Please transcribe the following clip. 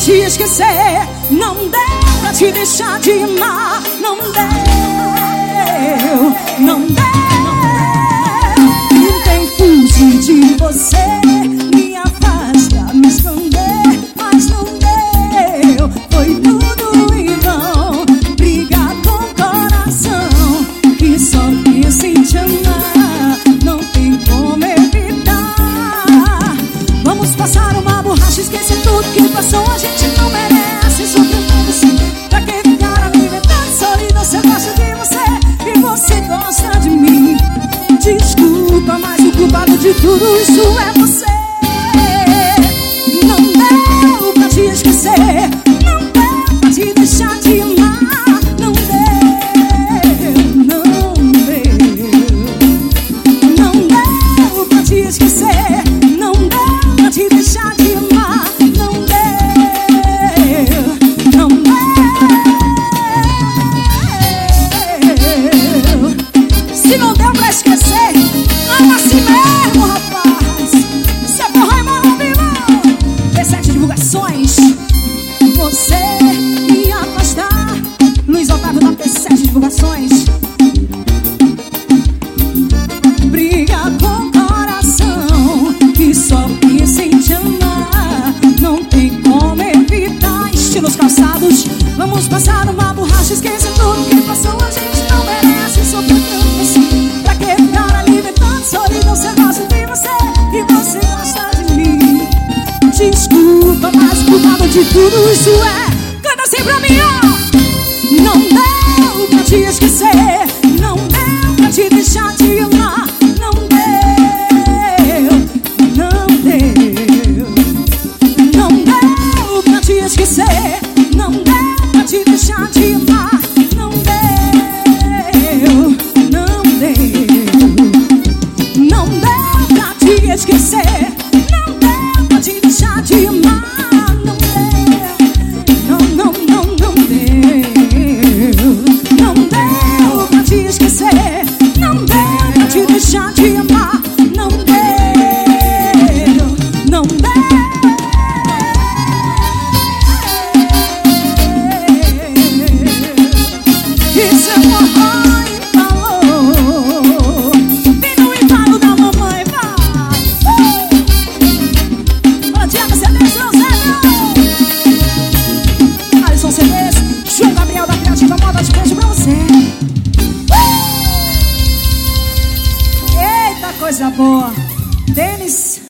te esquecer, não deu pra te deixar de amar. Não deu, não deu. Tentei fugir de você, me afasta, me esconder, mas não deu. Foi tudo em vão. Briga com o coração que só pensa em te amar, não tem como evitar. Vamos passar uma borracha, esquecer tudo que passou. A gente não merece sofrer tanto assim. Pra que ficar alimentando solidão? Se eu gosto de você e você gosta de mim. Desculpa, mas o culpado de tudo isso é você. Não deu pra te esquecer, não deu pra te deixar de amar. Não deu, não deu. Não deu pra te esquecer, não deu pra te deixar de amar. Não deu, não deu. Se não deu pra esquecer, ama assim mesmo, rapaz. Seu forró é maravilhoso. P7 Divulgações. Você me afastar. Luiz Otávio da P7 Divulgações. Briga com o coração que só pensa em te amar, não tem como evitar. Estilos Calçados. Vamos passar uma borracha, esquecer tudo que passou. A gente não merece sofrer tanto assim. Pra que ficar alimentando solidão? Se eu gosto de você e você gosta de mim. Desculpa, mas o culpado de tudo isso é. Canta assim pra mim, ó. Não deu pra te esquecer, não deu pra te deixar de amar. Não deu, não deu. Não deu pra te esquecer, não deu pra te deixar de amar. Não deu, não deu. Não deu pra te esquecer, não deu pra te deixar de amar. Não deu, não, não, não, não deu. Não deu pra te esquecer, não deu pra te deixar de amar. Não deu, não deu. Isso é forró e falou. Vem no embalo da mamãe, vai. Fala, Diana CDs, Eusébio. Alisson CDs, João Gabriel da Criativa Moda, de beijo pra você. Eita, coisa boa. Denis